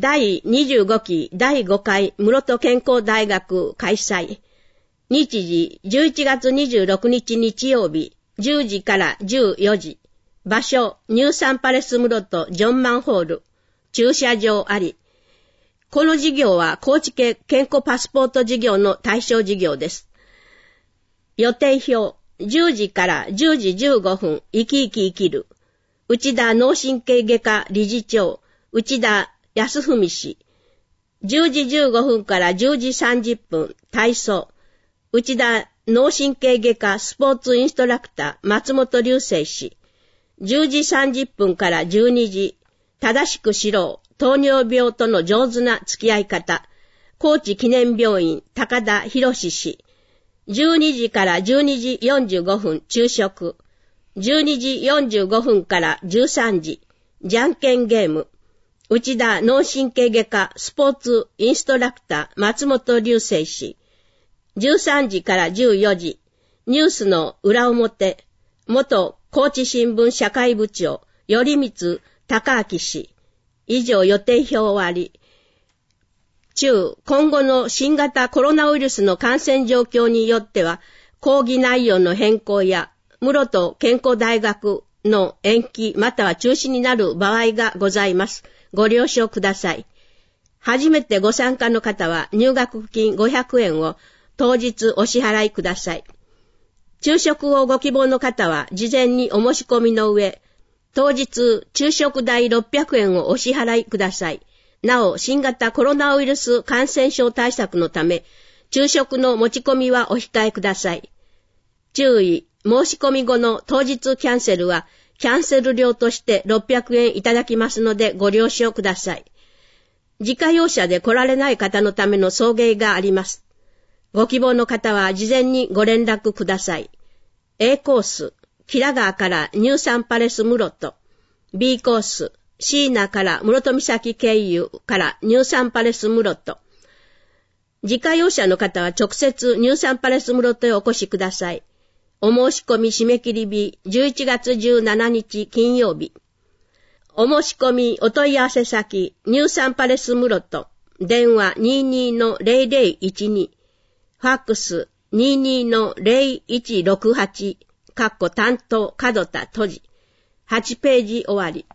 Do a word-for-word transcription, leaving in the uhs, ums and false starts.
第にじゅうごきだいごかい室戸健康大学開催。日時じゅういちがつにじゅうろくにち日曜日じゅうじからじゅうよじ。場所ニューサンパレス室戸ジョンマンホール。駐車場あり。この事業は高知県健康パスポート事業の対象事業です。予定表じゅうじからじゅうじじゅうごふん生き生き生きる。内田脳神経外科理事長内田康文氏。じゅうじじゅうごふんからじゅうじさんじゅっぷん体操。内田脳神経外科スポーツインストラクター松本隆生氏。じゅうじさんじゅっぷんからじゅうにじ正しく知ろう糖尿病との上手な付き合い方高知記念病院高田博氏。じゅうにじからじゅうにじよんじゅうごふん昼食。じゅうにじよんじゅうごふんからじゅうさんじじゃんけんゲーム。内田脳神経外科スポーツインストラクター松本隆生氏。じゅうさんじからじゅうよじニュースの裏表。元高知新聞社会部長頼光孝明氏。以上予定表終わり。中、今後の新型コロナウイルスの感染状況によっては、講義内容の変更や、室戸健康大学の延期または中止になる場合がございます。ご了承ください。初めてご参加の方は入学金ごひゃくえんを当日お支払いください。昼食をご希望の方は事前にお申し込みの上、当日昼食代ろっぴゃくえんをお支払いください。なお、新型コロナウイルス感染症対策のため、昼食の持ち込みはお控えください。注意、申し込み後の当日キャンセルは、キャンセル料としてろっぴゃくえんいただきますのでご了承ください。自家用車で来られない方のための送迎があります。ご希望の方は事前にご連絡ください。A コース、キラ川からニューサンパレス室戸。B コース、椎名から室戸岬経由からニューサンパレス室戸。自家用車の方は直接ニューサンパレス室戸へお越しください。お申し込み締め切り日じゅういちがつじゅうしちにち金曜日。お申し込みお問い合わせ先ニューサンパレス室戸。電話 にじゅうにのゼロゼロいちに。ファックス にじゅうにのゼロいちろくはち。かっこ担当角田閉じ。はちページ終わり。